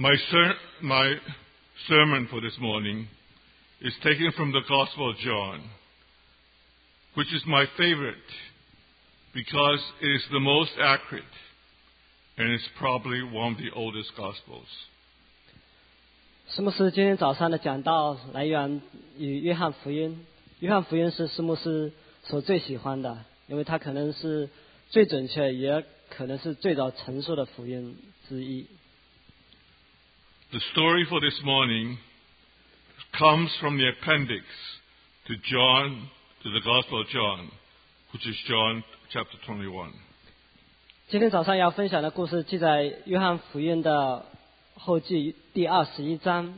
My sermon for this morning is taken from the Gospel of John, which is my favorite because it is the most accurate and it's probably one of the oldest Gospels. 施牧师今天早上的讲道来源于约翰福音。约翰福音是施牧师所最喜欢的，因为它可能是最准确，也可能是最早成熟的福音之一。 The story for this morning comes from the appendix to the Gospel of John, which is John chapter 21. 今天早上要分享的故事记在约翰福音的后记第21章。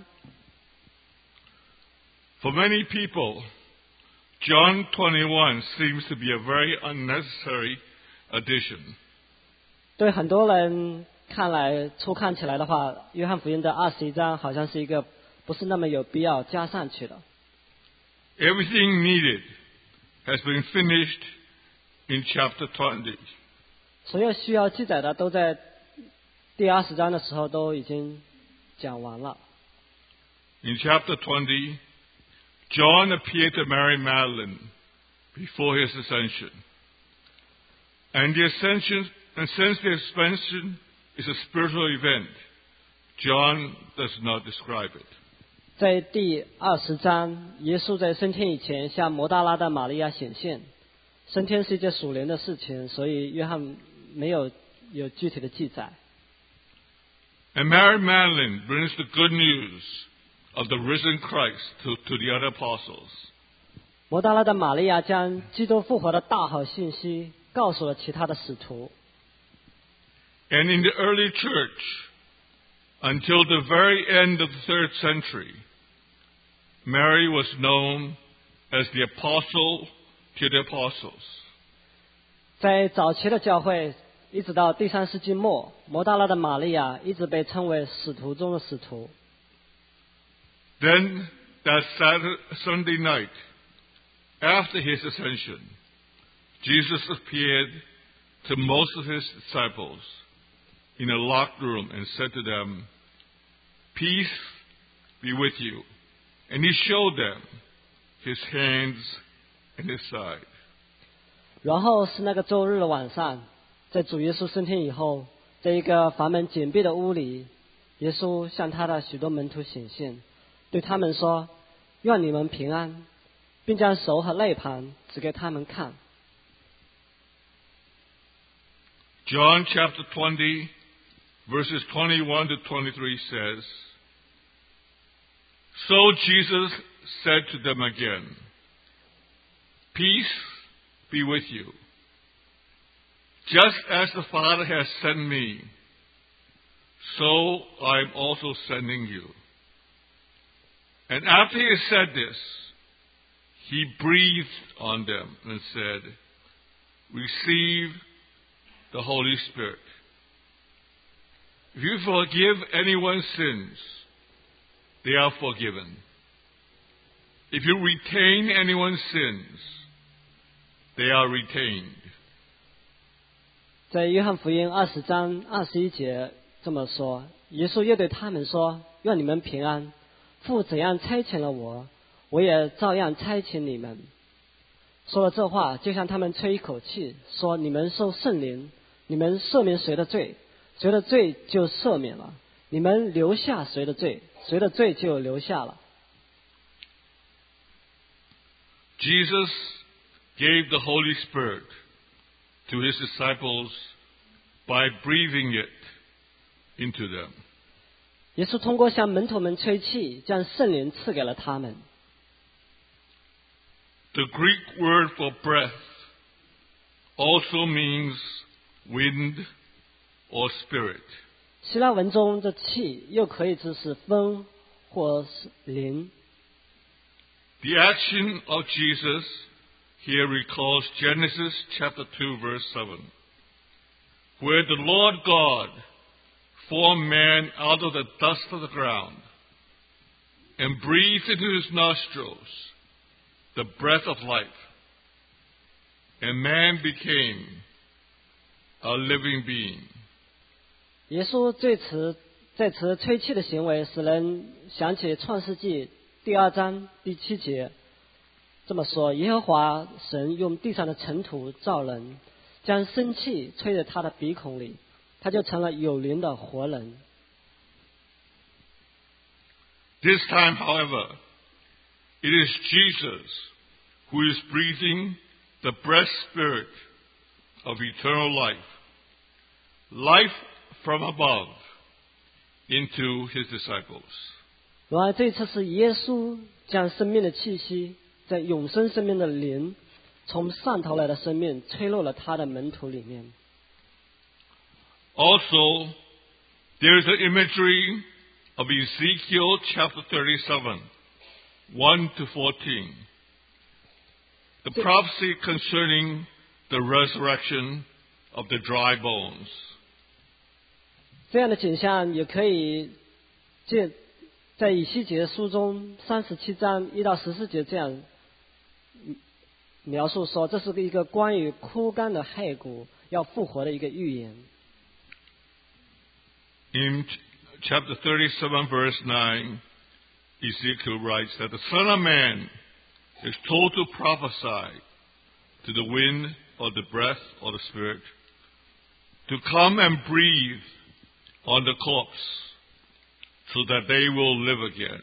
For many people, John 21 seems to be a very unnecessary addition. 对很多人初看起来的话，约翰福音的21章好像是一个不是那么有必要加上去的。 Everything needed has been finished in chapter 20. 所有需要记载的都在第20章的时候都已经讲完了。 In chapter 20, John appeared to Mary Magdalene before his ascension. And since the ascension is a spiritual event, John does not describe it. 在第20章，耶稣在升天以前向摩大拉的玛利亚显现。升天是一件属灵的事情，所以约翰没有具体的记载。 And Mary Magdalene brings the good news of the risen Christ to the other apostles. 摩大拉的玛利亚将基督复活的大好信息告诉了其他的使徒。 And in the early church, until the very end of the 3rd century, Mary was known as the apostle to the apostles. 在早期的教会，一直到第3世纪末，摩大拉的玛利亚一直被称为使徒中的使徒。 Then that Sunday night, after his ascension, Jesus appeared to most of his disciples in a locked room and said to them, "Peace be with you." And he showed them his hands and his side. 然后是那个周日的晚上，在主耶稣升天以后，在一个房门紧闭的屋里，耶稣向他的许多门徒显现，对他们说：“愿你们平安，并将手和肋旁指给他们看。” John chapter 20, verses 21 to 23 says, So Jesus said to them again, "Peace be with you. Just as the Father has sent me, so I am also sending you." And after he said this, he breathed on them and said, "Receive the Holy Spirit. If you forgive anyone's sins, they are forgiven. If you retain anyone's sins, they are retained." 在约翰福音20章21节这么说，耶稣又对他们说：“愿你们平安。父怎样差遣了我，我也照样差遣你们。”说了这话，就向他们吹一口气，说：“你们受圣灵，你们赦免谁的罪，谁的罪就赦免了；你们留下谁的罪，谁的罪就留下了。” Jesus gave the Holy Spirit to his disciples by breathing it into them. 耶稣通过向门徒们吹气，将圣灵赐给了他们。 The Greek word for breath also means wind or spirit. 希腊文中的气又可以指是风或是灵。 The action of Jesus here recalls Genesis chapter 2 verse 7, where the Lord God formed man out of the dust of the ground and breathed into his nostrils the breath of life, and man became a living being. 耶稣对此在此吹气的行为使人想起创世纪第2章第7节这么说：耶和华神用地上的尘土造人，将生气吹在他的鼻孔里，他就成了有灵的活人。 This time, however, it is Jesus who is breathing the breath spirit of eternal life, life from above, into his disciples. 然而这次是耶稣将生命的气息，在永生生命的灵从上头来的生命吹入了他的门徒里面。 Also, there is an imagery of Ezekiel chapter 37, 1 to 14. The prophecy concerning the resurrection of the dry bones. 这样的景象也可以见在以西结书中37章1到14节这样描述说，这是一个关于枯干的骸骨要复活的一个预言。 In chapter 37, verse 9, Ezekiel writes that the Son of Man is told to prophesy to the wind or the breath or the spirit to come and breathe on the corpse so that they will live again.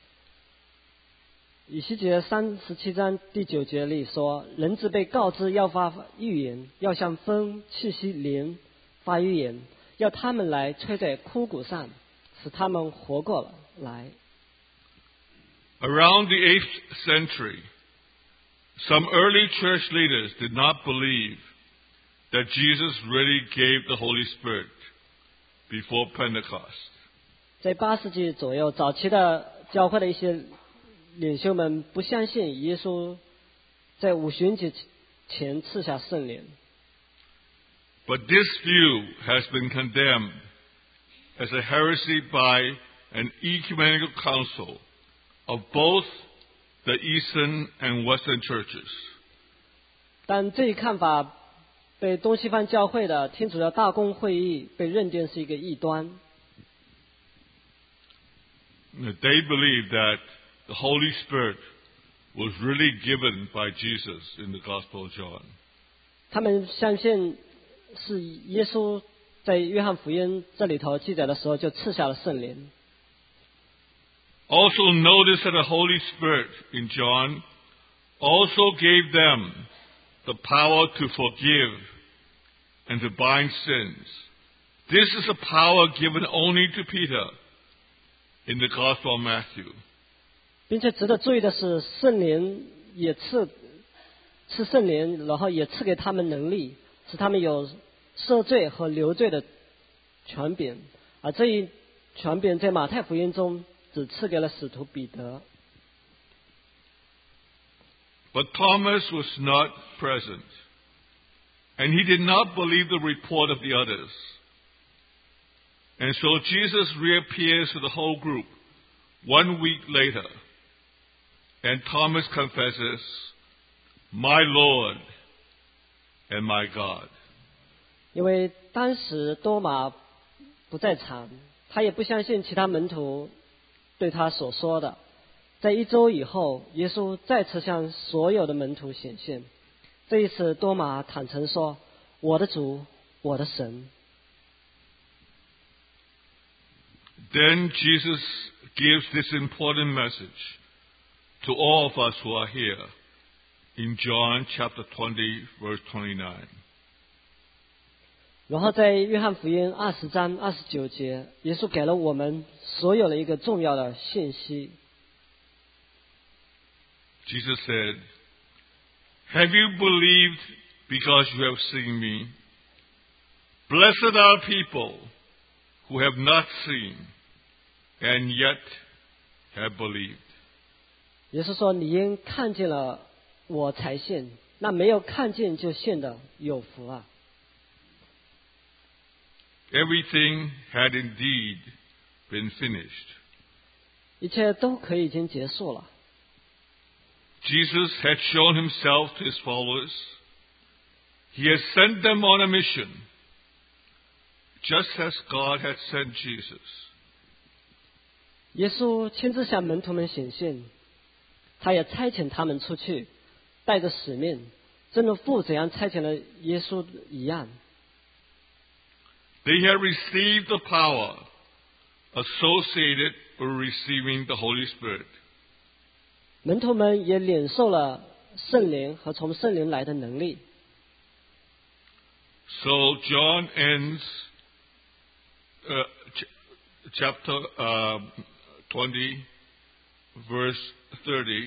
以西结37章第9节里说，人子被告知要发预言，要向风、气息、灵发预言，要他们来吹在枯骨上，使他们活过来。 Around the 8th century, some early church leaders did not believe that Jesus really gave the Holy Spirit before Pentecost. 在8世纪左右，早期的教会的一些领袖们不相信耶稣在五旬节前赐下圣灵。 But this view has been condemned as a heresy by an ecumenical council of both the Eastern and Western churches. 但这一看法被东西方教会的天主教大公会议被认定是一个异端。 They believe that the Holy Spirit was really given by Jesus in the Gospel of John. 他们相信是耶稣在约翰福音这里头记载的时候就赐下了圣灵。 Also notice that the Holy Spirit in John also gave them the power to forgive and to bind sins. This is a power given only to Peter in the Gospel of Matthew. 并且值得注意的是，圣灵也赐圣灵，然后也赐给他们能力，使他们有赦罪和留罪的权柄。而这一权柄在马太福音中只赐给了使徒彼得。 But Thomas was not present, and he did not believe the report of the others. And so Jesus reappears to the whole group 1 week later, and Thomas confesses, "My Lord and my God." 因为当时多马不在场，他也不相信其他门徒对他所说的。在1周以后，耶稣再次向所有的门徒显现。这一次，多马坦诚说：“我的主，我的神。” Then Jesus gives this important message to all of us who are here in John chapter 20, verse 29. 然后在约翰福音20章29节，耶稣给了我们所有的一个重要的信息。 Jesus said, "Have you believed because you have seen me? Blessed are people who have not seen and yet have believed." 耶稣说：“你因看见了我才信，那没有看见就信的有福啊！” Everything had indeed been finished. 一切都可以已经结束了。 Jesus had shown himself to his followers. He had sent them on a mission, just as God had sent Jesus 耶稣亲自向门徒们显现，他也差遣他们出去，带着使命，正如父怎样差遣了耶稣一样。 They had received the power associated with receiving the Holy Spirit. 门徒们也领受了圣灵和从圣灵来的能力。 So John ends chapter 20, verse 30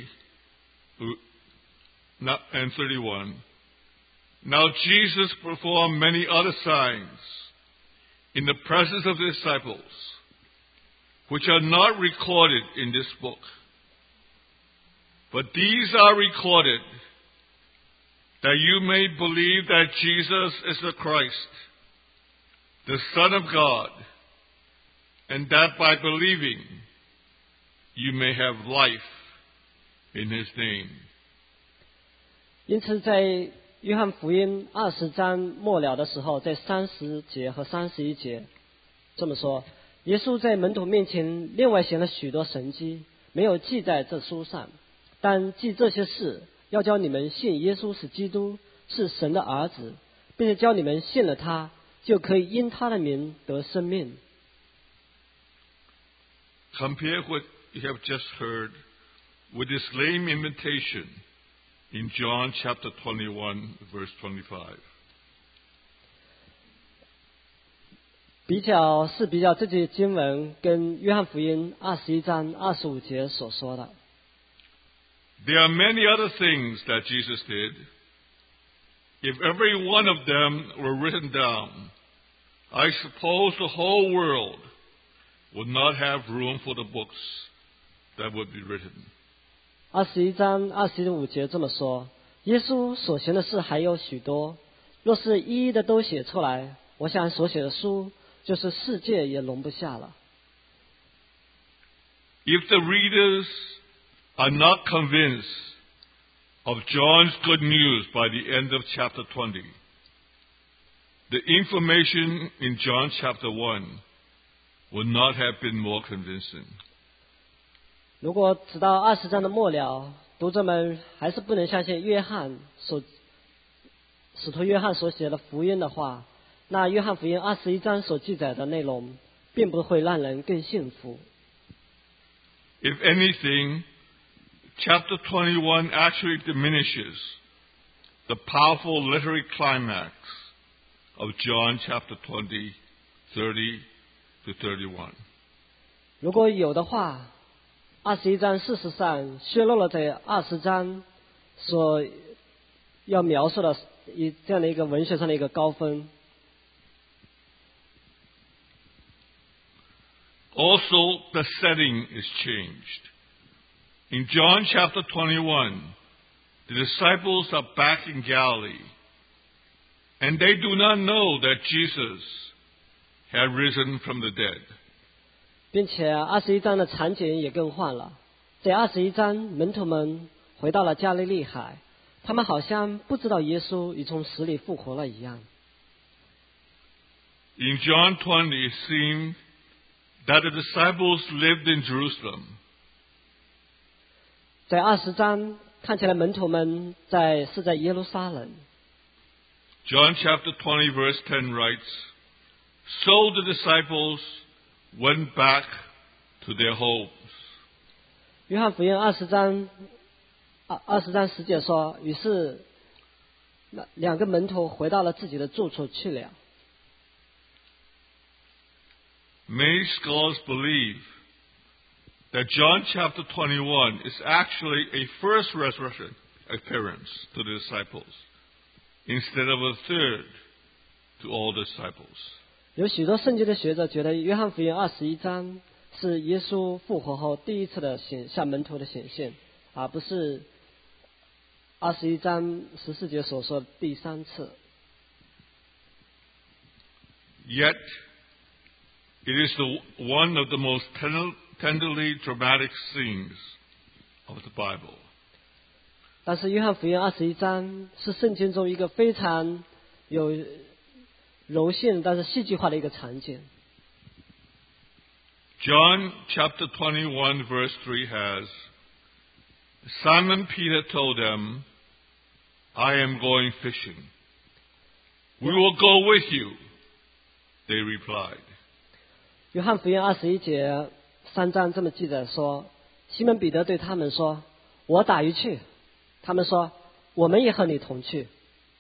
and 31. Now Jesus performed many other signs in the presence of the disciples, which are not recorded in this book. But these are recorded that you may believe that Jesus is the Christ, the Son of God, and that by believing you may have life in His name. 因此在约翰福音20章末了的时候，在30节和31节这么说，耶稣在门徒面前另外行了许多神迹，没有记在这书上，但记这些事，要教你们信耶稣是基督，是神的儿子，并且教你们信了他，就可以因他的名得生命。 Compare what you have just heard with this lame invitation in John chapter 21, verse 25. 比较这节经文跟约翰福音21章25节所说的。 There are many other things that Jesus did. If every one of them were written down, I suppose the whole world would not have room for the books that would be written. 21章25节这么说，耶稣所行的事还有许多，若是一一的都写出来，我想所写的书就是世界也容不下了。 If the readers are not convinced of John's good news by the end of chapter 20, the information in John chapter 1 would not have been more convincing. 如果直到20章的末了，读者们还是不能相信使徒约翰所写的福音的话，那约翰福音21章所记载的内容并不会让人更幸福。 If anything, chapter 21 actually diminishes the powerful literary climax of John chapter 20, 30 to 31. 如果有的话，21章事实上削弱了这20章所要描述的这样的一个文学上的一个高峰。 Also, the setting is changed. In John chapter 21, the disciples are back in Galilee, and they do not know that Jesus had risen from the dead. 并且21章的场景也更换了，在21章门徒们回到了加利利海，他们好像不知道耶稣已从死里复活了一样。 In John 20, it seemed that the disciples lived in Jerusalem. 在20章看起来门徒们是在耶路撒冷。 John chapter 20 verse 10 writes, So the disciples went back to their homes. 约翰福音20章10节说，于是两个门徒回到了自己的住处去了。 Many scholars believe that John chapter 21 is actually a first resurrection appearance to the disciples, instead of a third to all the disciples. 有许多圣经的学者觉得，约翰福音21章是耶稣复活后第一次的向门徒的显现，而不是21章14节所说的第三次。 Yet, it is one of the most tenderly dramatic scenes of the Bible. 但是约翰福音21章是圣经中一个非常有柔性但是戏剧化的一个场景。 John chapter 21 verse 3 has, Simon Peter told them, I am going fishing. We will go with you, they replied. 约翰福音21节3章这么记载说，西门彼得对他们说：“我打鱼去。”他们说：“我们也和你同去。”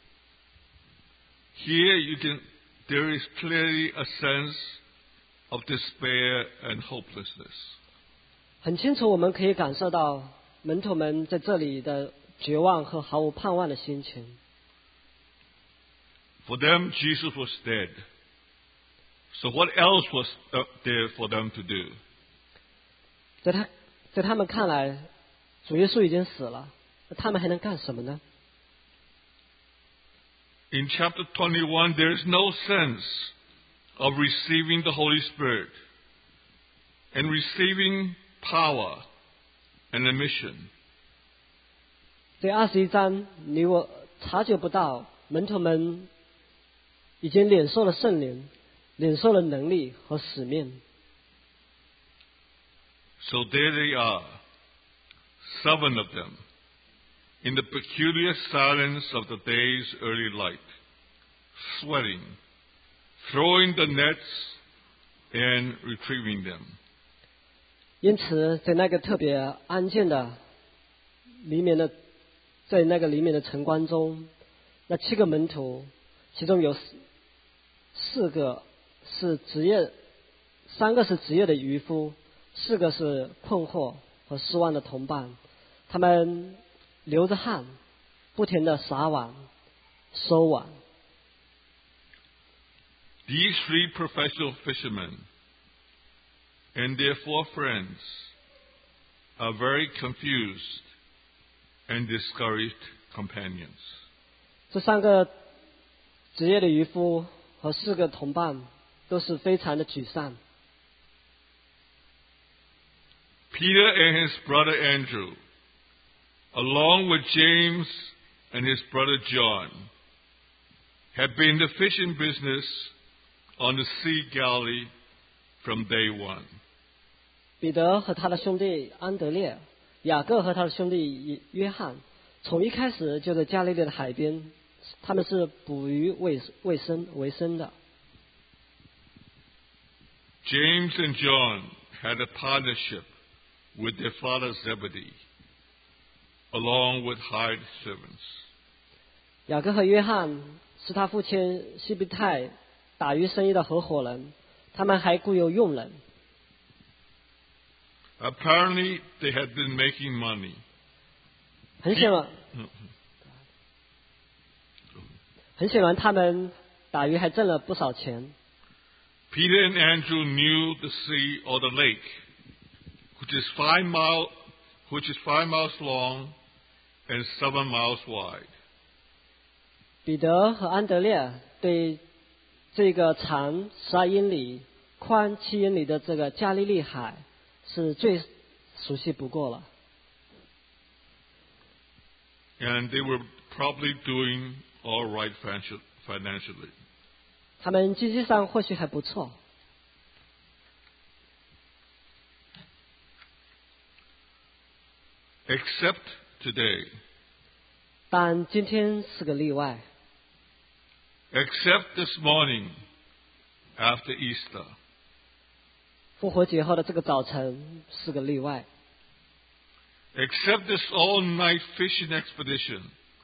Here there is clearly a sense of despair and hopelessness. 很清楚，我们可以感受到门徒们在这里的绝望和毫无盼望的心情。 For them, Jesus was dead. So what else was there for them to do? 在他们看来，主耶稣已经死了，那他们还能干什么呢？ In chapter 21, there is no sense of receiving the Holy Spirit and receiving power and a mission. 这21章，你我察觉不到门徒们已经领受了圣灵，领受了能力和使命。 So there they are, 7 of them, in the peculiar silence of the day's early light, sweating, throwing the nets and retrieving them. 因此，在那个特别安静的黎明的，在那个黎明的晨光中，那7个门徒，其中有4个是职业，3个是职业的渔夫，4个是困惑和失望的同伴。他们流着汗，不停地撒网、收网。 These 3 professional fishermen and their 4 friends are very confused and discouraged companions. 这3个职业的渔夫和4个同伴都是非常的沮丧。 Peter and his brother Andrew, along with James and his brother John, had been in the fishing business on the Sea Galilee from day one. 彼得和他的兄弟安德烈，雅各和他的兄弟约翰，从一开始就在加利利的海边，他们是捕鱼为生的。 James and John had a partnership with their father Zebedee, along with hired servants. 雅各和约翰是他父亲西庇太打鱼生意的合伙人，他们还雇有佣人。 Apparently, they had been making money. 很显然，他们打鱼还挣了不少钱。 Peter and Andrew knew the sea or the lake, which is 5 miles long and 7 miles wide. 彼得和安德烈对这个长12英里、宽7英里的这个加利利海是最熟悉不过了。 And they were probably doing all right financially. 他们经济上或许还不错。 Except today. 但今天是个例外。 Except this morning after Easter. 复活节后的这个早晨是个例外。 Except this all-night fishing expedition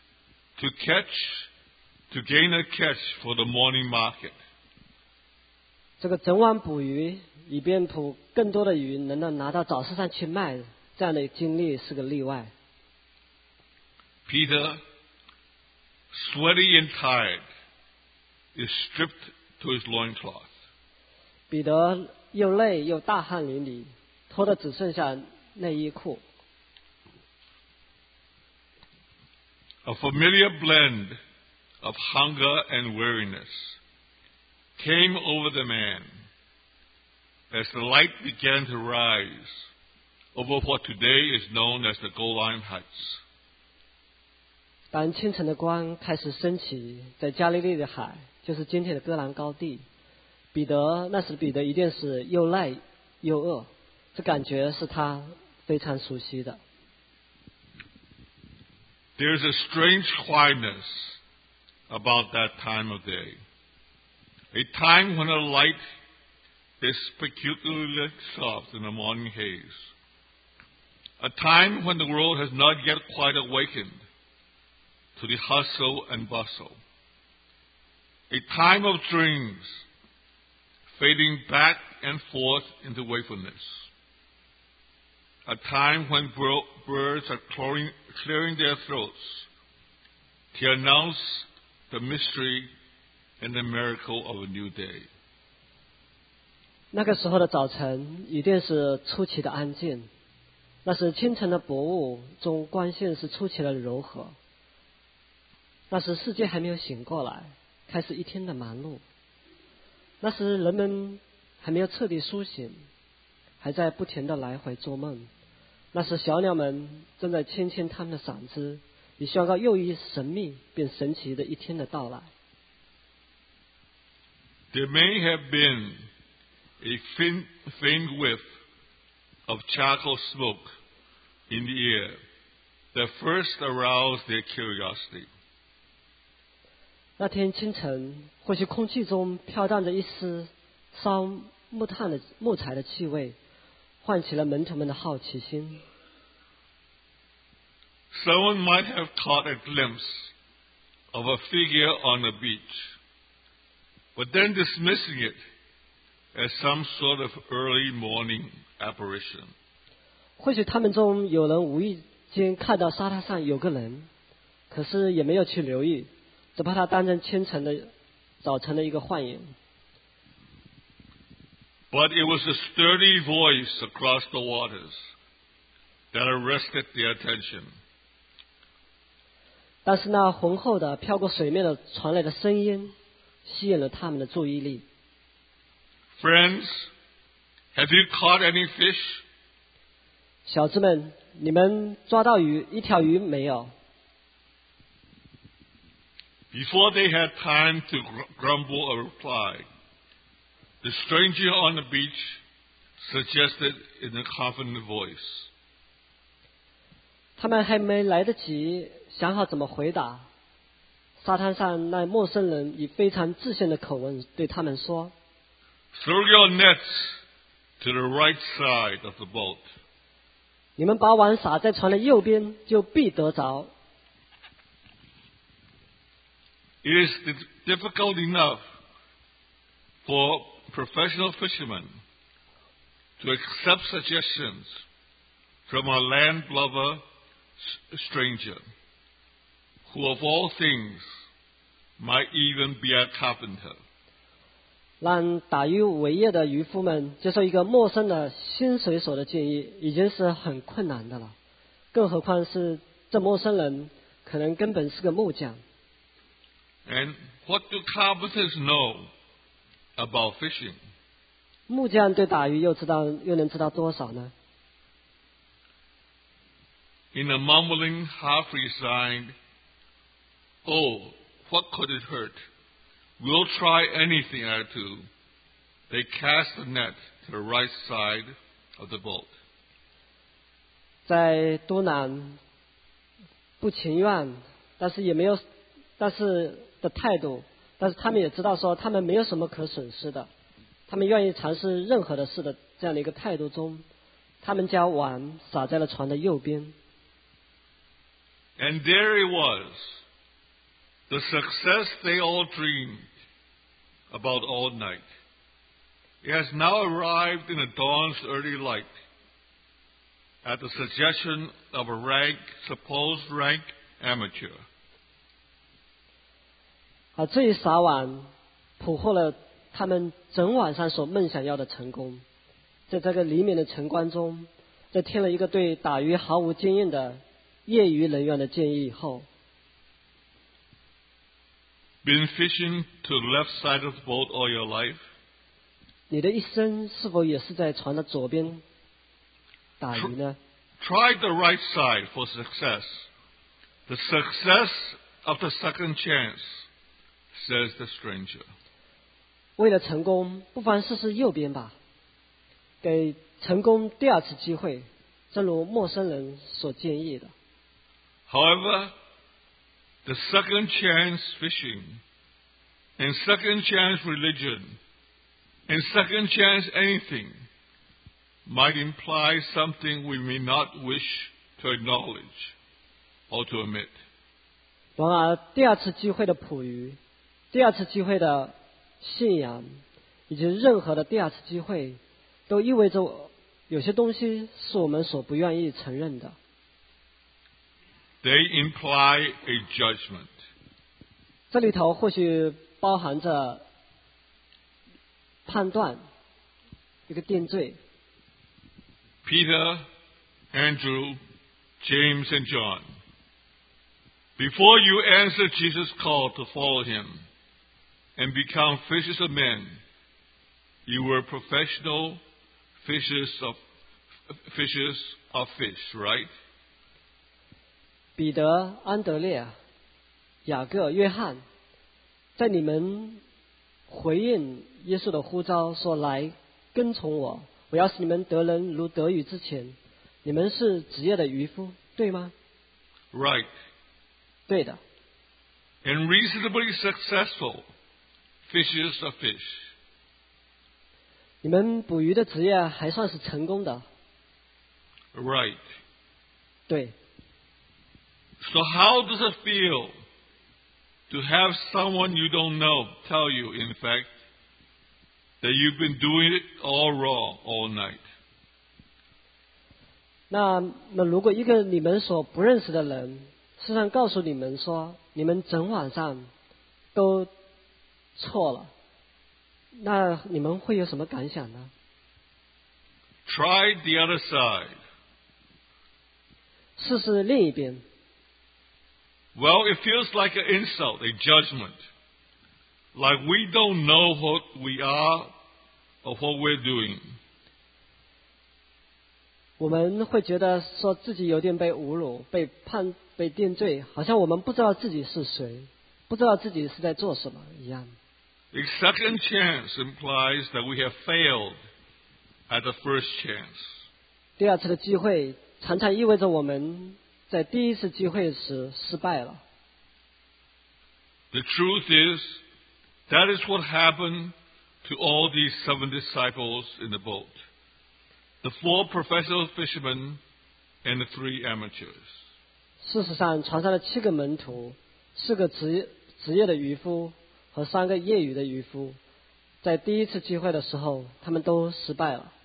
to gain a catch for the morning market. 这个整晚捕鱼，以便捕更多的鱼，能够拿到早市上去卖，这样的经历是个例外。 Peter, sweaty and tired, is stripped to his loincloth. 彼得又累又大汗淋漓，脱的只剩下内衣裤。 A familiar blend of hunger and weariness came over the man as the light began to rise over what today is known as the Golan Heights. 当清晨的光开始升起，在加利利的海，就是今天的戈兰高地，那时彼得一定是又累又饿，这感觉是他非常熟悉的。 There's a strange quietness about that time of day. A time when the light is peculiarly soft in the morning haze. A time when the world has not yet quite awakened to the hustle and bustle. A time of dreams fading back and forth into wakefulness. A time when birds are clearing their throats to announce the mystery and the miracle of a new day. 那个时候的早晨一定是出奇的安静，那是清晨的薄雾中光线是出奇的柔和。那时世界还没有醒过来，开始一天的忙碌。那时人们还没有彻底苏醒，还在不停的来回做梦。那时小鸟们正在轻轻它们的嗓子，以宣告又一神秘并神奇的一天的到来。 There may have been a faint whiff of charcoal smoke in the air that first aroused their curiosity. 那天清晨，或许空气中飘荡着一丝烧木材的气味，唤起了门徒们的好奇心。 Someone might have caught a glimpse of a figure on the beach, but then dismissing it as some sort of early morning apparition. 或许他们中有人无意间看到沙滩上有个人，可是也没有去留意，只把他当成早晨的一个幻影。 But it was a sturdy voice across the waters that arrested their attention. 但是那浑厚的飘过水面的传来的声音，吸引了他们的注意力。 Friends, have you caught any fish? 小子们，你们抓到一条鱼没有？ Before they had time to grumble a reply, the stranger on the beach suggested in a confident voice. 他们还没来得及想好怎么回答，沙滩上那陌生人以非常自信的口吻对他们说 Throw your nets to the right side of the boat. 你们把网撒在船的右边，就必得着。 It is difficult enough for professional fishermen to accept suggestions from a landlubber stranger, who of all things might even be a carpenter. 让打鱼为业的渔夫们接受一个陌生的新水手的建议，已经是很困难的了，更何况是这陌生人可能根本是个木匠。 And what do carpenters know about fishing? 木匠对打鱼又能知道多少呢？ In a mumbling, half-resigned, "Oh, what could it hurt? We'll try anything attitude," they cast the net to the right side of the boat. 在多难、不情愿，但是的态度，但是他们也知道说他们没有什么可损失的，他们愿意尝试任何的事的这样的一个态度中，他们将网撒在了船的右边。 And there it was, the success they all dreamed about all night. It has now arrived in the dawn's early light, at the suggestion of a supposed rank amateur. 这一撒网捕获了他们整晚上所梦想要的成功，在这个黎明的晨光中，在听了一个对打鱼毫无经验的业余人员的建议后， Been fishing to the left side of the boat all your life? 你的一生是否也是在船的左边打鱼呢？ Try the right side for success. The success of the second chance, says the stranger. 为了成功，不妨试试右边吧。 给成功第二次机会，正如陌生人所建议的。 However, the second chance fishing, and second chance religion, and second chance anything might imply something we may not wish to acknowledge or to admit. 然而，第二次机会的捕鱼，第二次机会的信仰，以及任何的第二次机会，都意味着有些东西是我们所不愿意承认的。 They imply a judgment. 这里头或许包含着判断，一个定罪。 Peter, Andrew, James, and John, before you answer Jesus' call to follow him and become fishers of men, you were professional fishers of fish, right? 彼得、安德烈、雅各、约翰，在你们回应耶稣的呼召，说来跟从我，我要使你们得人如得鱼之前，你们是职业的渔夫，对吗？ Right. 对的。 And reasonably successful fishers of fish. 你们捕鱼的职业还算是成功的。 Right. 对。 So how does it feel to have someone you don't know tell you, in fact, that you've been doing it all wrong all night? 那如果一个你们所不认识的人，事实上告诉你们说，你们整晚上都错了，那你们会有什么感想呢？ Try the other side. 试试另一边。 Well, it feels like an insult, a judgment. Like we don't know what we are or what we're doing. 我们会觉得说自己有点被侮辱、被定罪，好像我们不知道自己是谁，不知道自己是在做什么一样。 A second chance implies that we have failed at the first chance. 第二次的机会常常意味着我们在第一次机会时失败了。 The truth is, that is what happened to all these 7 disciples in the boat. The 4 professional fishermen and the 3 amateurs. 事实上，船上的7个门徒，4个职业的渔夫和3个业余的渔夫，在第一次机会的时候，他们都失败了。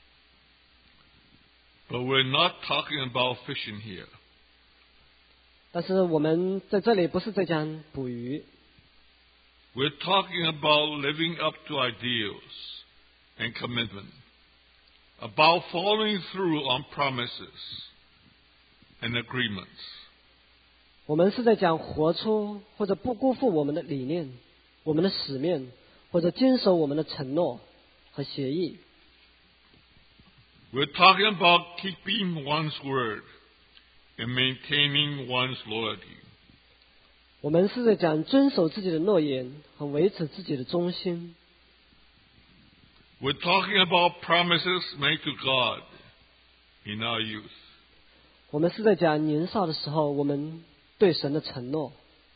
But we're not talking about fishing here. 但是我们在这里不是在讲捕鱼， We're talking about living up to ideals and commitment, about following through on promises and agreements. 我们是在讲活出或者不辜负我们的理念、我们的使命，或者坚守我们的承诺和协议。 We're talking about keeping one's word and maintaining one's loyalty. 我们是在讲遵守自己的诺言和维持自己的忠心。 We're talking about promises made to God in our youth. 我们是在讲年少的时候我们对神的承诺。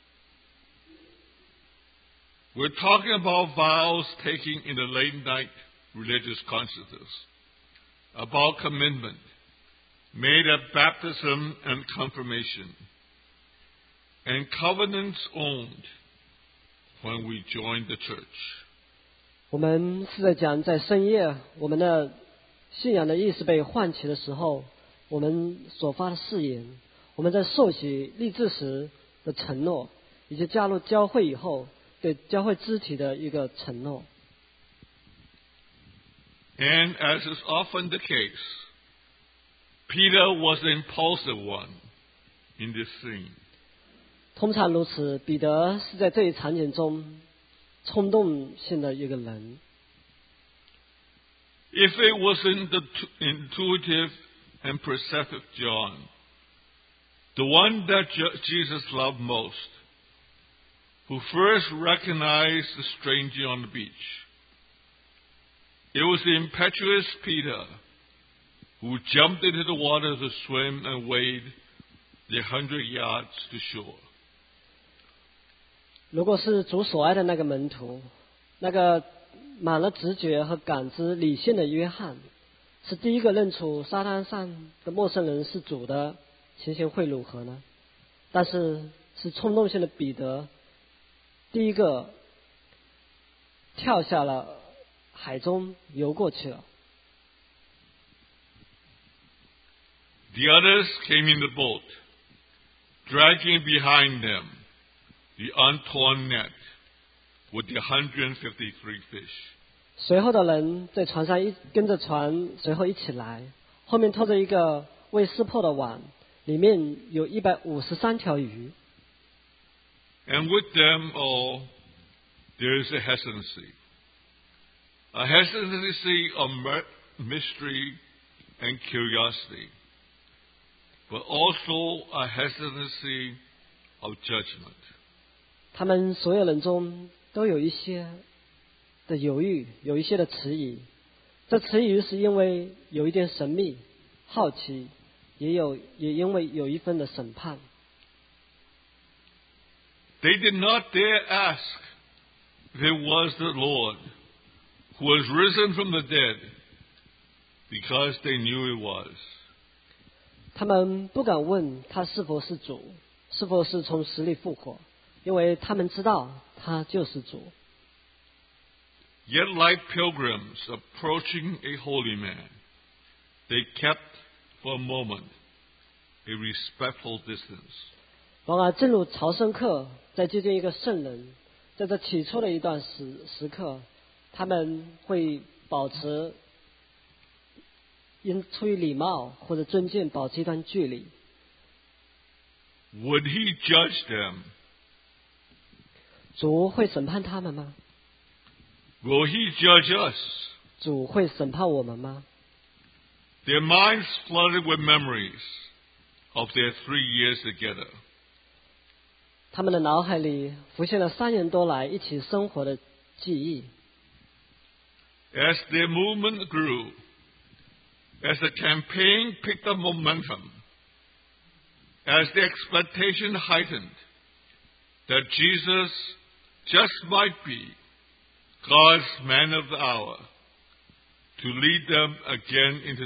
We're talking about vows taken in the late night religious consciousness, about commitment made at baptism and confirmation, and covenants owned when we joined the church. 我们是在讲在深夜我们的信仰的意识被唤起的时候，我们所发的誓言，我们在受洗立志时的承诺，以及加入教会以后对教会肢体的一个承诺。 And as is often the case, Peter was the impulsive one in this scene. 通常如此，彼得是在这一场景中冲动性的一个人。 If it wasn't the intuitive and perceptive John, the one that Jesus loved most, who first recognized the stranger on the beach, It was the impetuous Peter who jumped into the water to swim and wade the 100 yards to shore. 如果是主所爱的那个门徒，那个满了直觉和感知理性的约翰，是第一个认出沙滩上的陌生人是主的，情形会如何呢？但是冲动性的彼得，第一个跳下了海中游过去了。 The others came in the boat, dragging behind them the untorn net with the 153 fish. 随后的人在船上跟着船随后一起来，后面拖着一个未撕破的网，里面有153条鱼。 And with them all, there is a hesitancy of mystery and curiosity, but also a hesitancy of judgment. 他们所有人中都有一些的犹豫，有一些的迟疑。这迟疑是因为有一点神秘、好奇，也因为有一份的审判。 They did not dare ask if it was the Lord who was risen from the dead, because they knew it was. 他们不敢问他是否是主，是否是从死里复活，因为他们知道他就是主。 Yet like pilgrims approaching a holy man, they kept for a moment a respectful distance. 然而，正如朝圣客在接近一个圣人，在这起初的一段时刻，他们会保持因出于礼貌或者尊敬保持一段距离。 Would he judge them? 主会审判他们吗？ Will he judge us? 主会审判我们吗？ Their minds flooded with memories of their 3 years together. 他们的脑海里浮现了3年多来一起生活的记忆。 As their movement grew, as the campaign picked up momentum, as the expectation heightened that Jesus just might be God's man of the hour to lead them again into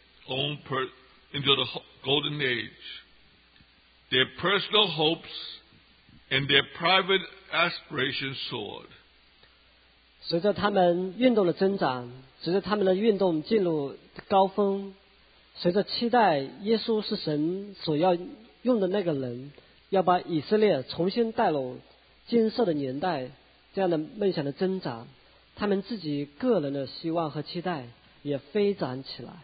the golden age, their personal hopes and their private aspirations soared. 随着他们运动的增长，随着他们的运动进入高峰，随着期待耶稣是神所要用的那个人，要把以色列重新带入金色的年代，这样的梦想的增长，他们自己个人的希望和期待也飞涨起来。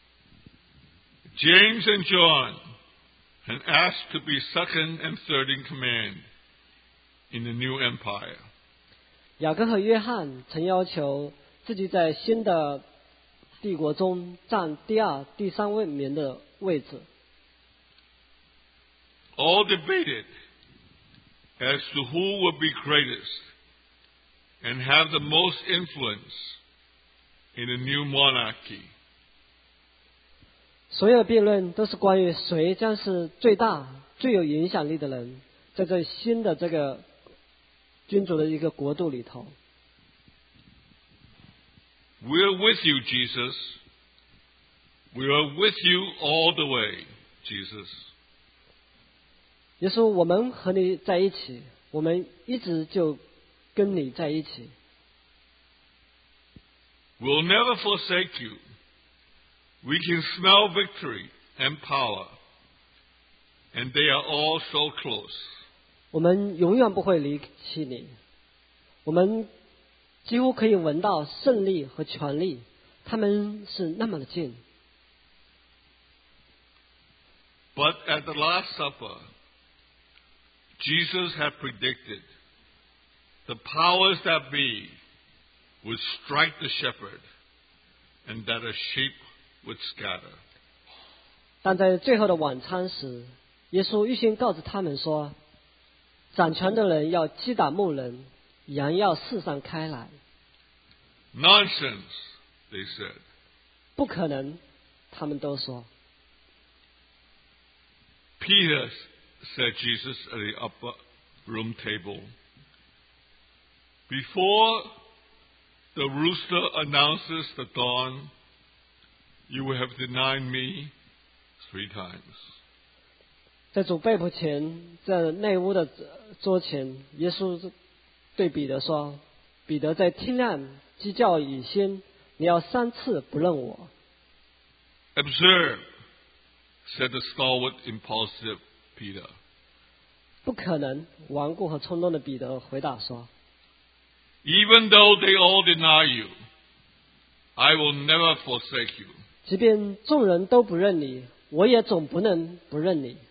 James and John had asked to be second and third in command in the new empire. 雅各和约翰曾要求自己在新的帝国中占第2、第3位名的位置。 All debated as to who would be greatest and have the most influence in the new monarchy. 所有的辩论都是关于谁将是最大、最有影响力的人，在这新的这个君主的一个国度里头。 We are with you, Jesus. We are with you all the way, Jesus. 耶稣，我们和你在一起，我们一直就跟你在一起。 We'll never forsake you. We can smell victory and power, and they are all so close. 我们永远不会离弃你，我们几乎可以闻到胜利和权力，他们是那么的近。 But at the Last Supper, Jesus had predicted the powers that be would strike the shepherd, and that a sheep would scatter. 但在最后的晚餐时，耶稣预先告知他们说，掌权的人要击打牧人，羊要四散开来。 Nonsense, they said. 不可能，他们都说。 Peter said Jesus at the upper room table, "Before the rooster announces the dawn, you will have denied me 3 times." 在主被捕前，在内屋的桌前，耶稣对彼得说：“彼得，在天亮鸡叫以先，你要3次不认我。” "Observe," said the stalwart, impulsive Peter. 不可能，顽固和冲动的彼得回答说 "Even though they all deny you, I will never forsake you." 即便众人都不认你，我也总不能不认你。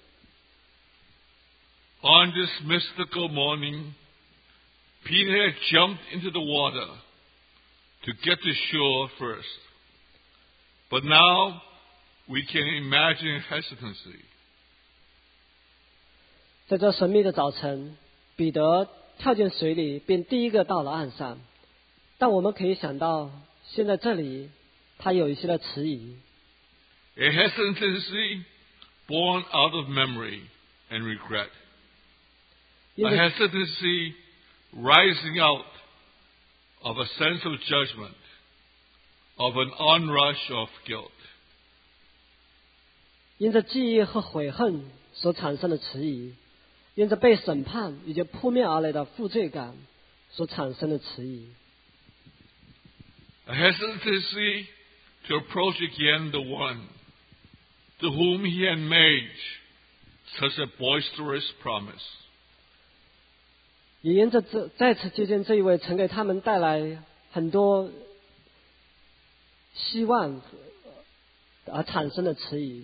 On this mystical morning, Peter had jumped into the water to get to shore first. But now we can imagine hesitancy. 在这神秘的早晨，彼得跳进水里，便第一个到了岸上。但我们可以想到，现在这里他有一些的迟疑， A hesitancy born out of memory and regret. 因 A 着 hesitancy rising out of a sense of judgment, of an onrush of guilt. 因着记忆和悔恨所产生的迟疑，因着被审判以及扑面而来的负罪感所产生的迟疑， A hesitancy to approach again the one to whom he had made such a boisterous promise. 也因着再次接见这一位曾给他们带来很多希望而产生的迟疑。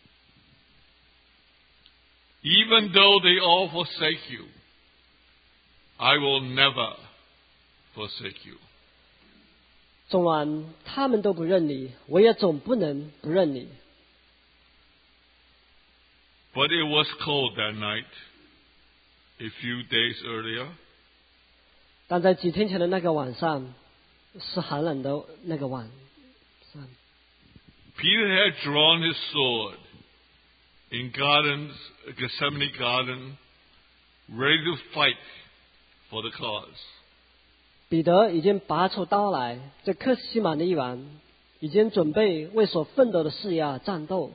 Even though they all forsake you, I will never forsake you. 纵然他们都不认你，我也总不能不认你。 But it was cold that night, a few days earlier. 但在几天前的那个晚上，是寒冷的那个晚上。 Peter had drawn his sword in Gethsemane garden, ready to fight for the cause. 彼得已经拔出刀来，在克西玛的一晚，已经准备为所奋斗的事业而战斗。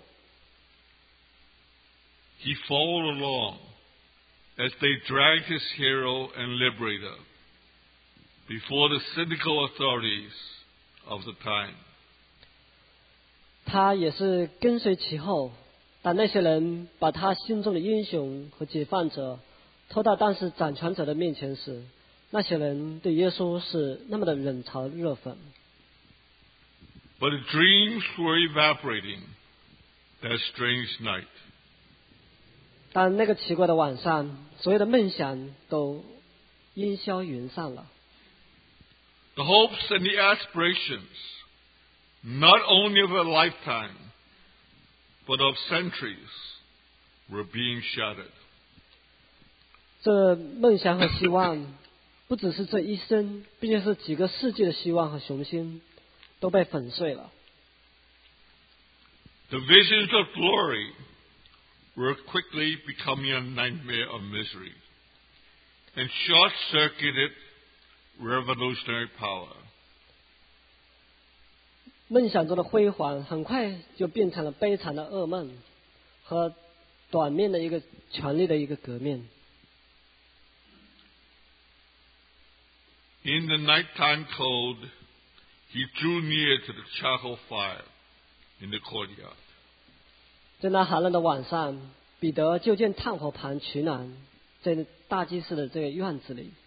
He followed along as they dragged his hero and liberator before the cynical authorities of the time. 他也是跟随其后，但那些人把他心中的英雄和解放者拖到当时掌权者的面前时，那些人对耶稣是那么的冷嘲热讽。 But the dreams were evaporating that strange night. 但那个奇怪的晚上，所有的梦想都烟消云散了。 The hopes and the aspirations, not only of a lifetime, but of centuries, were being shattered. 这梦想和希望，不只是这一生，并且是几个世纪的希望和雄心，都被粉碎了。 The visions of glory were quickly becoming a nightmare of misery and short-circuited revolutionary power. 梦想中的辉煌很快就变成了悲惨的噩梦和短面的一个权力的一个革命。 In the nighttime cold, he drew near to the charcoal fire in the courtyard. 在那寒冷的晚上，彼得就见炭火旁取暖，在大祭司的这个院子里。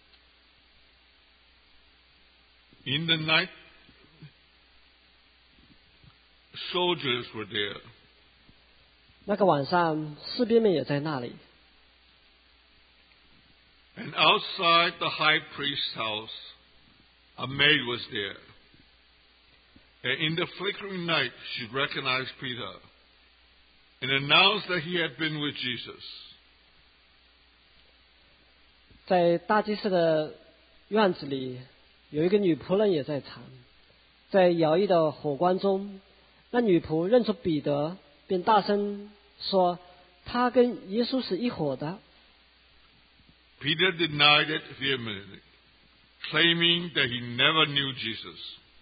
In the night, soldiers were there. 那个晚上，士兵们也在那里。 And outside the high priest's house, a maid was there. And in the flickering night, she recognized Peter and announced that he had been with Jesus. 在大祭司的院子里，有一个女仆人也在场。 在摇曳的火光中，那女仆认出彼得，便大声说：“他跟耶稣是一伙的。” Peter denied it vehemently, claiming that he never knew Jesus.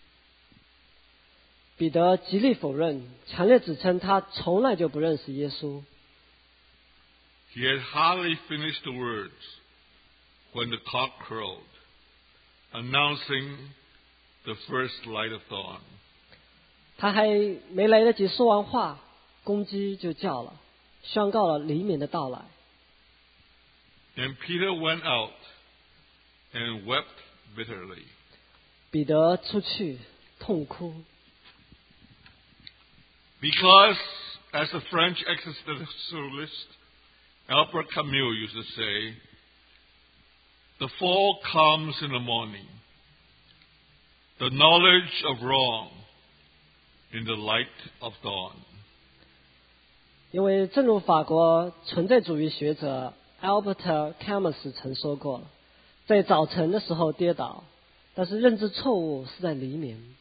彼得极力否认，强烈指称他从来就不认识耶稣。 He had hardly finished the words when the cock crowed, announcing the first light of dawn. 他还没来得及说完话，公鸡就叫了，宣告了黎明的到来。 And Peter went out and wept bitterly. 彼得出去痛哭， Because, as the French existentialist Albert Camus used to say, the fall comes in the morning, the knowledge of wrong in the light of dawn. 因为正如法国存在主义学者 Albert Camus 曾说过，在早晨的时候跌倒，但是认知错误是在黎明。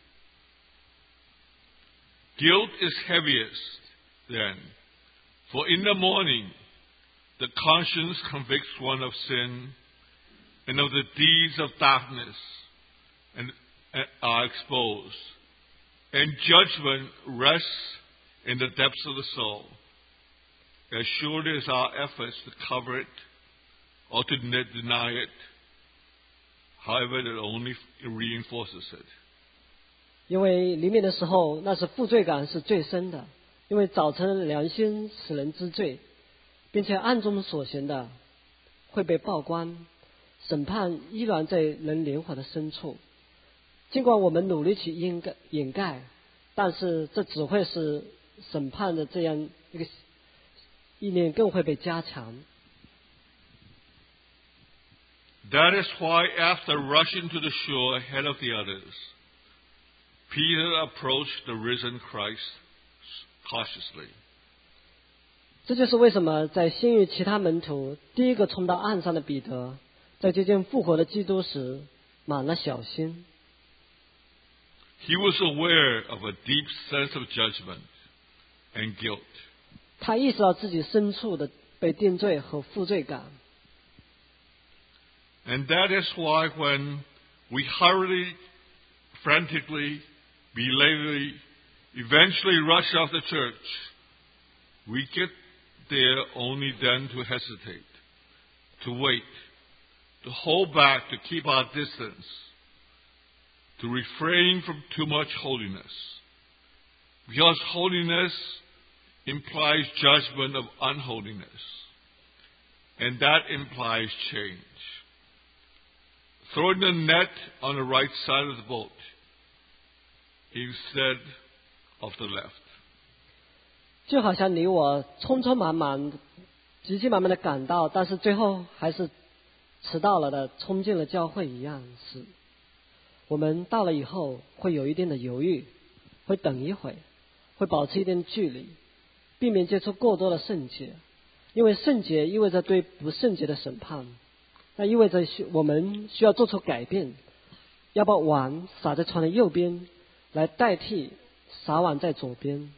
Guilt is heaviest then, for in the morning the conscience convicts one of sin and of the deeds of darkness and are exposed, and judgment rests in the depths of the soul, as surely as our efforts to cover it or to deny it, however it only reinforces it. 因为黎明的时候，那是负罪感是最深的，因为早晨的良心使人知罪，并且暗中所行的会被曝光，审判依然在人灵魂的深处。尽管我们努力去掩盖，但是这只会使审判的这样一个意念更会被加强。 That is why, after rushing to the shore ahead of the others, Peter approached the risen Christ cautiously. 这就是为什么在先于其他门徒第一个冲到岸上的彼得，在接近复活的基督时，满了小心。 He was aware of a deep sense of judgment and guilt. 他意识到自己深处的被定罪和负罪感。 And that is why when we hurriedly, frantically, belatedly, eventually rush off the church, we get there only then to hesitate, to wait, to hold back, to keep our distance, to refrain from too much holiness. Because holiness implies judgment of unholiness, and that implies change. Throwing the net on the right side of the boat instead of the left. 就好像你我匆匆忙忙、急急忙忙的赶到，但是最后还是迟到了的，冲进了教会一样。是，我们到了以后会有一定的犹豫，会等一会，会保持一定距离，避免接触过多的圣洁，因为圣洁意味着对不圣洁的审判，那意味着我们需要做出改变，要把碗撒在船的右边，来代替撒碗在左边。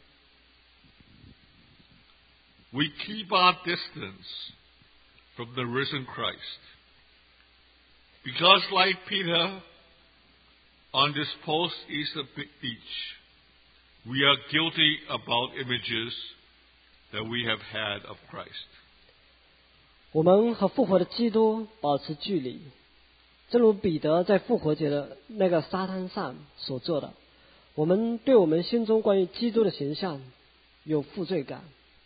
We keep our distance from the risen Christ. Because like Peter on this post-Easter beach, we are guilty about images that we have had of Christ. 我们和复活的基督保持距离，正如彼得在复活节的那个沙滩上所做的。我们对我们心中关于基督的形象有负罪感。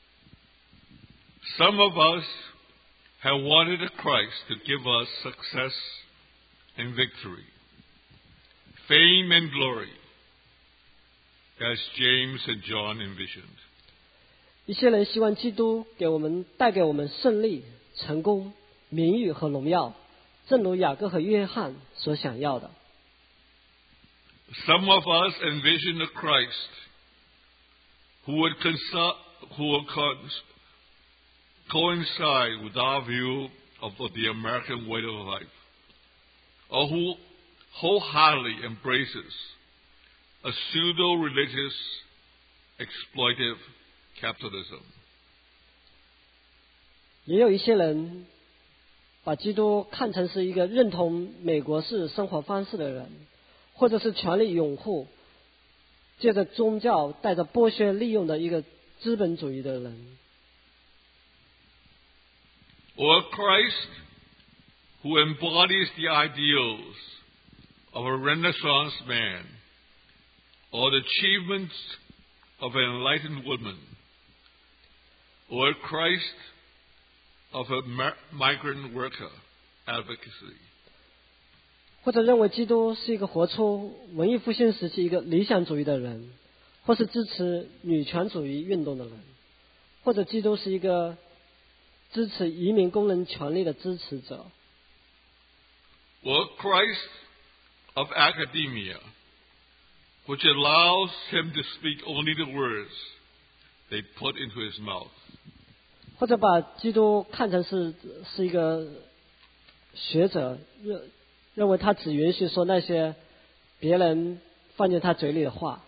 Some of us have wanted a Christ to give us success and victory, fame and glory, as James and John envisioned. 一些人希望基督带给我们胜利、成功、名誉和荣耀，正如雅各和约翰所想要的。 Some of us envision a Christ who would coincide with our view of the American way of life, or who wholeheartedly embraces a pseudo-religious, exploitive capitalism. 也有一些人把基督看成是一个认同美国式生活方式的人，或者是权力拥护，借着宗教带着剥削利用的一个资本主义的人。 Or Christ, who embodies the ideals of a Renaissance man, or the achievements of an enlightened woman, or Christ of a migrant worker advocacy. 或者认为基督是一个活出文艺复兴时期一个理想主义的人，或是支持女权主义运动的人，或者基督是一个支持移民工人权利的支持者。 Or Christ of academia, which allows him to speak only the words they put into his mouth. 或者把基督看成是一个学者，认为他只允许说那些别人放进他嘴里的话。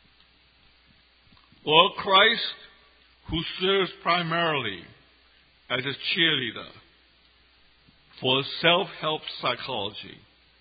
Or Christ, who serves primarily as a cheerleader for self-help psychology.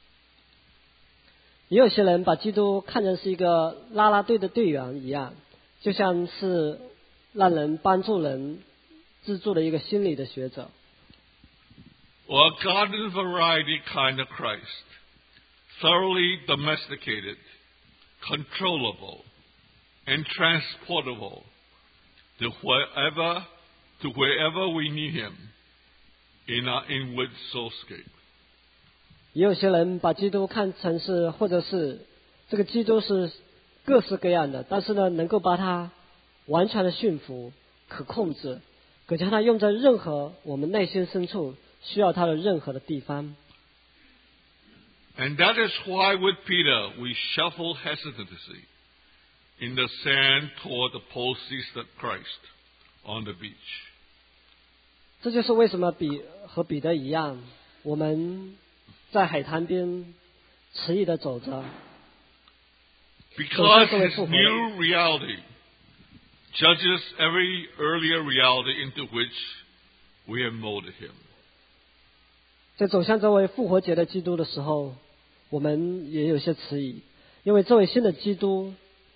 也有些人把基督看成是一个啦啦队的队员一样，就像是让人帮助人自助的一个心理的学者。 Or a garden variety kind of Christ, thoroughly domesticated, controllable, and transportable to wherever we need him in our inward soulscape. 也有些人把基督看成是，或者是这个基督是各式各样的，但是呢，能够把它完全的驯服、可控制，可将它用在任何我们内心深处需要它的任何的地方。 And that is why with Peter we shuffle hesitantly in the sand toward the post-seasoned Christ on the beach. 这就是为什么和彼得一样，我们在海滩边迟疑的走着。 Because his new reality judges every earlier reality into which we have molded him. 在走向这位复活节的基督的时候，我们也有些迟疑，因为这位新的基督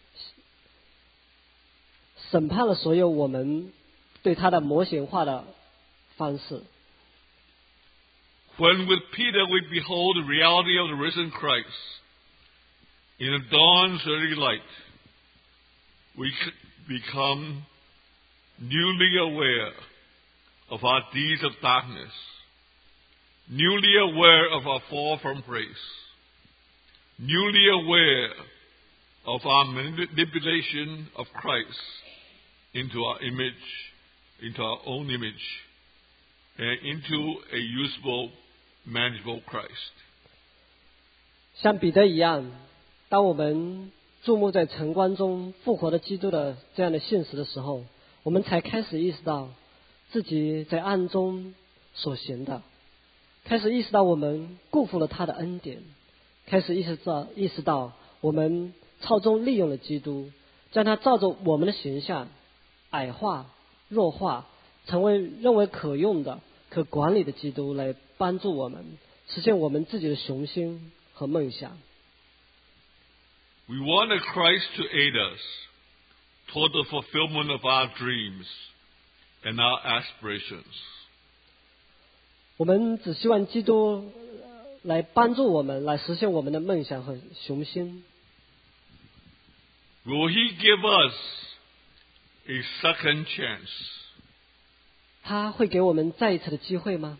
审判了所有我们对他的模型化的方式。 When with Peter we behold the reality of the risen Christ in the dawn's early light, we become newly aware of our deeds of darkness, newly aware of our fall from grace, newly aware of our manipulation of Christ into our image, into our own image, and into a usable, manageable Christ. 像彼得一样，当我们注目在晨光中复活的基督的这样的现实的时候，我们才开始意识到自己在暗中所行的，开始意识到我们辜负了他的恩典，开始意识到我们操纵利用了基督，将他照着我们的形象矮化、弱化，成为认为可用的、可管理的基督，来帮助我们实现我们自己的雄心和梦想。 We want a Christ to aid us toward the fulfillment of our dreams and our aspirations. 我们只希望基督来帮助我们，来实现我们的梦想和雄心。 Will he give us a second chance? 他会给我们再一次的机会吗？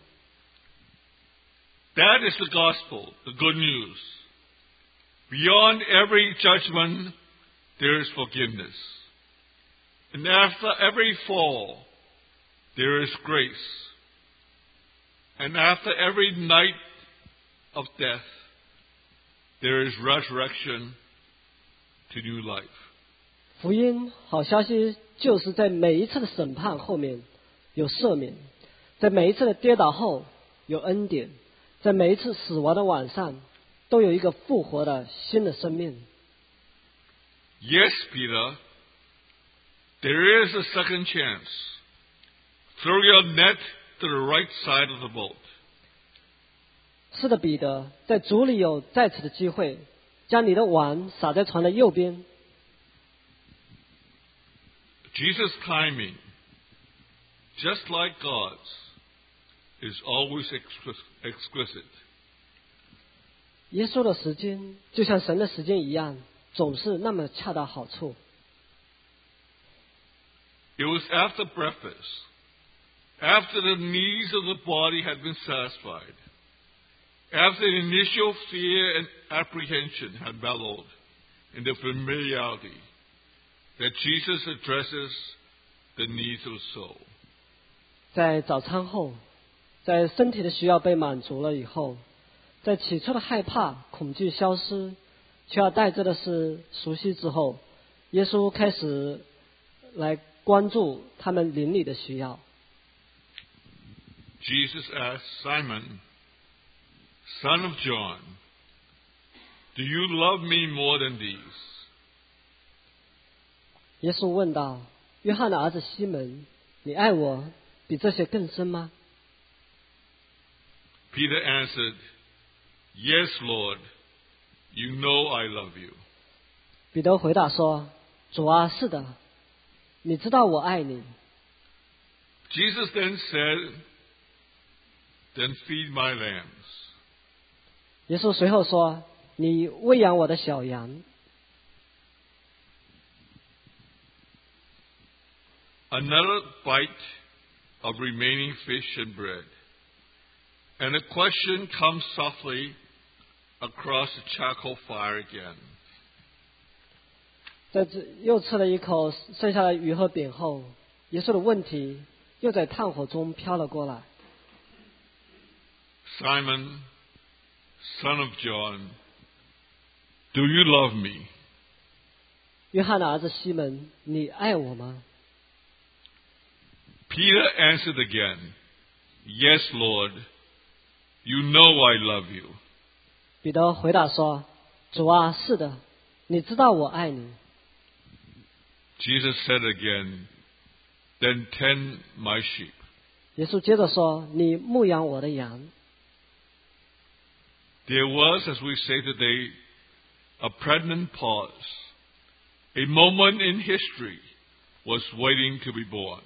That is the gospel, the good news. Beyond every judgment, there is forgiveness. And after every fall, there is grace. And after every night of death, there is resurrection to new life. 福音好消息就是在每一次的审判后面有赦免，在每一次的跌倒后有恩典，在每一次死亡的晚上都有一个复活的新的生命。 Yes, Peter, there is a second chance. Throw your net to the right side of the boat. 是的，彼得，在主里有再次的机会，将你的网撒在船的右边。 Jesus' timing, just like God's, is always exquisite. 耶稣的时间就像神的时间一样，总是那么恰到好处。 It was after breakfast, after the needs of the body had been satisfied, after the initial fear and apprehension had mellowed in the familiarity, that Jesus addresses the needs of the soul. 在早餐后，在身体的需要被满足了以后，在起初的害怕、恐惧消失，却要带着的是熟悉之后，耶稣开始来关注他们邻里的需要。 Jesus asked Simon, son of John, do you love me more than these? 耶稣问道：“约翰的儿子西门，你爱我比这些更深吗？” Peter answered, Yes, Lord, you know I love you. 彼得回答说：“主啊，是的，你知道我爱你。” Jesus then said, Then feed my lambs. 耶稣随后说：“你喂养我的小羊。” Another bite of remaining fish and bread, and a question comes softly across the charcoal fire again. 在这又吃了一口剩下的鱼和饼后，耶稣的问题又在炭火中飘了过来。 Simon, son of John, do you love me? 约翰的儿子西门，你爱我吗？ Peter answered again, Yes, Lord, you know I love you. 彼得回答说：“主啊，是的，你知道我爱你。” Jesus said again, Then tend my sheep. 耶稣接着说：“你牧养我的羊。” There was, as we say today, a pregnant pause. A moment in history was waiting to be born.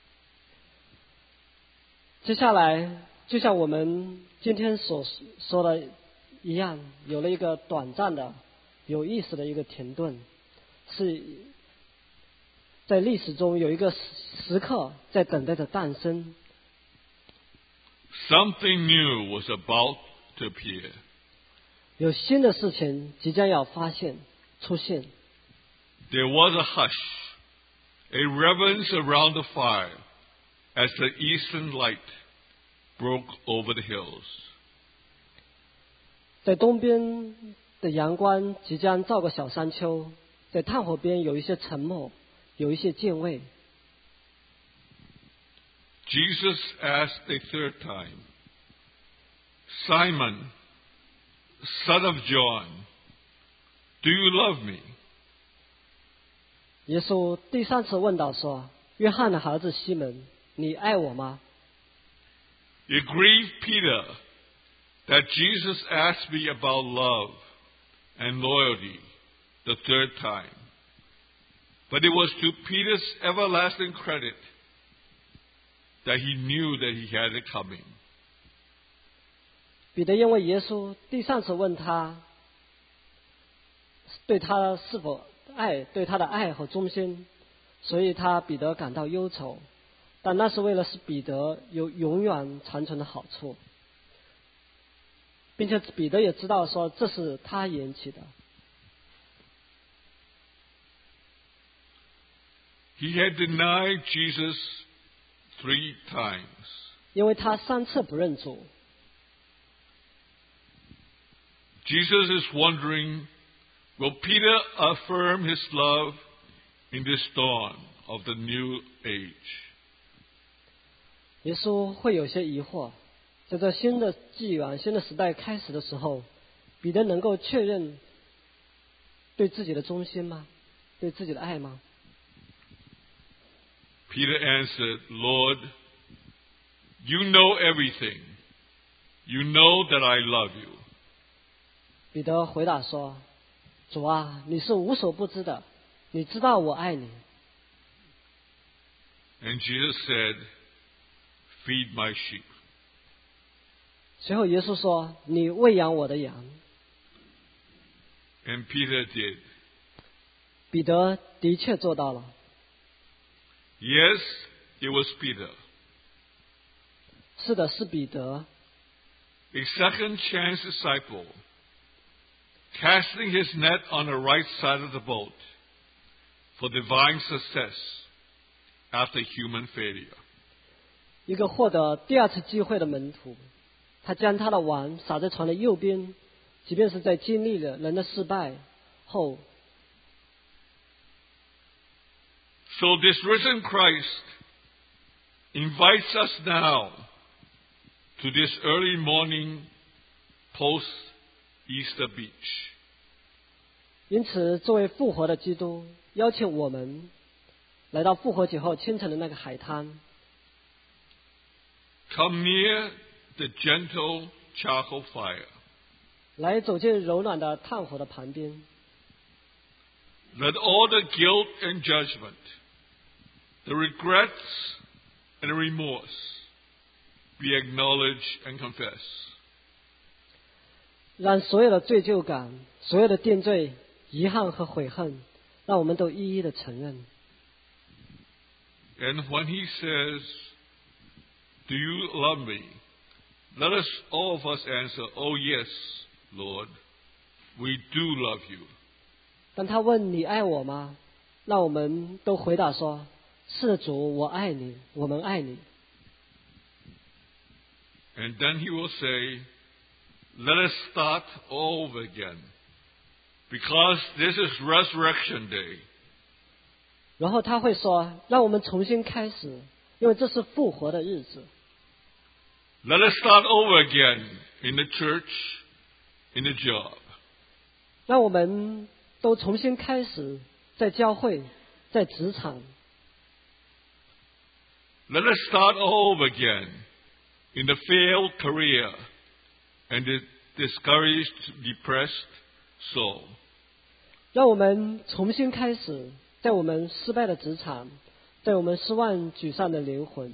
接下来，就像我们今天所说的一样，有了一个短暂的、有意思的一个停顿，是在历史中有一个时刻在等待着诞生。 Something new was about to appear. 有新的事情即将要出现。 There was a hush, a reverence around the fire as the eastern light broke over the hills. 在东边的阳光即将照过小山丘，在炭火边有一些沉默，有一些敬畏。 Jesus asked a third time, Simon, son of John, do you love me? 耶稣第三次问道说：“约翰的儿子西门，你爱我吗？” It grieved Peter that Jesus asked me about love and loyalty the third time. But it was to Peter's everlasting credit that he knew that he had it coming. 彼得因为耶稣第三次问他对他是否爱，对他的爱和忠心，所以彼得感到忧愁。但那是为了使彼得有永远长存的好处，并且彼得也知道说这是他引起的。 He had denied Jesus 3 times. 因为他3次不认主。 Jesus is wondering, will Peter affirm his love in this dawn of the new age? 耶稣会有些疑惑，在这新的纪元、新的时代开始的时候，彼得能够确认对自己的忠心吗？ 对自己的爱吗？ Peter answered, Lord, you know everything. You know that I love you. 彼得回答说：“主啊，你是无所不知的，你知道我爱你。” And Jesus said, feed my sheep. 随后耶稣说：“你喂养我的羊。” And Peter did. 彼得的确做到了。 Yes, it was Peter. 是的，是彼得， A second chance disciple, casting his net on the right side of the boat for divine success after human failure. 一个获得第二次机会的门徒，他将他的网撒在船的右边，即便是在经历了人的失败后。 So this risen Christ invites us now to this early morning post-Easter beach. 因此，作为复活的基督，邀请我们来到复活节后清晨的那个海滩， Come near the gentle charcoal fire. 来走进柔软的炭火的旁边， Let all the guilt and judgment, the regrets and the remorse be acknowledged and confessed. 让所有的罪疚感、所有的定罪、遗憾和悔恨，让我们都一一的承认。 And when he says, Do you love me? Let us, all of us answer, Oh yes, Lord, we do love you. 当他问你爱我吗？让我们都回答说：是的，主，我爱你，我们爱你。 And then he will say, Let us start all over again, because this is resurrection day. 然后他会说：让我们重新开始，因为这是复活的日子。 Let us start over again in the church, in the job. 让我们都重新开始，在教会，在职场。 Let us start all over again in the failed career and the discouraged, depressed soul. 让我们重新开始，在我们失败的职场，在我们失望沮丧的灵魂。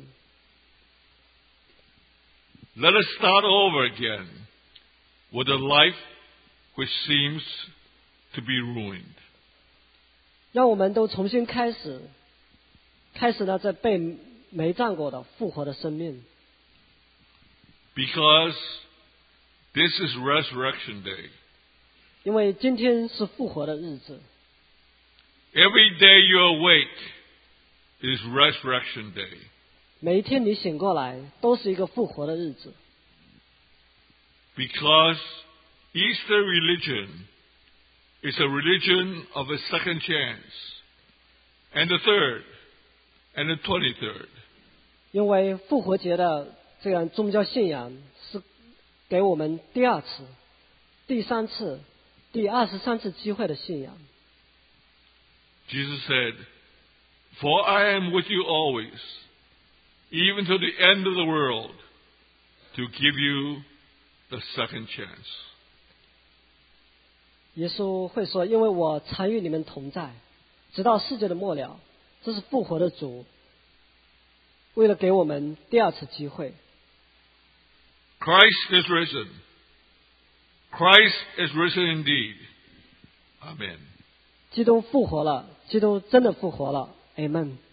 Let us start over again with a life which seems to be ruined. 让我们都重新开始，开始了这被埋葬过的复活的生命。 Because this is resurrection day. 因为今天是复活的日子， Every day you awake is resurrection day. 每一天你醒过来都是一个复活的日子。 Because Easter religion is a religion of a second chance, and the third, and the 23rd. 因为复活节的这样宗教信仰是给我们第二次、第三次、第23次机会的信仰。 Jesus said, For I am with you always, even to the end of the world, to give you the second chance. 耶稣会说：“因为我常与你们同在，直到世界的末了。”这是复活的主，为了给我们第二次机会。 Christ is risen. Christ is risen indeed. Amen. 基督复活了，基督真的复活了。Amen。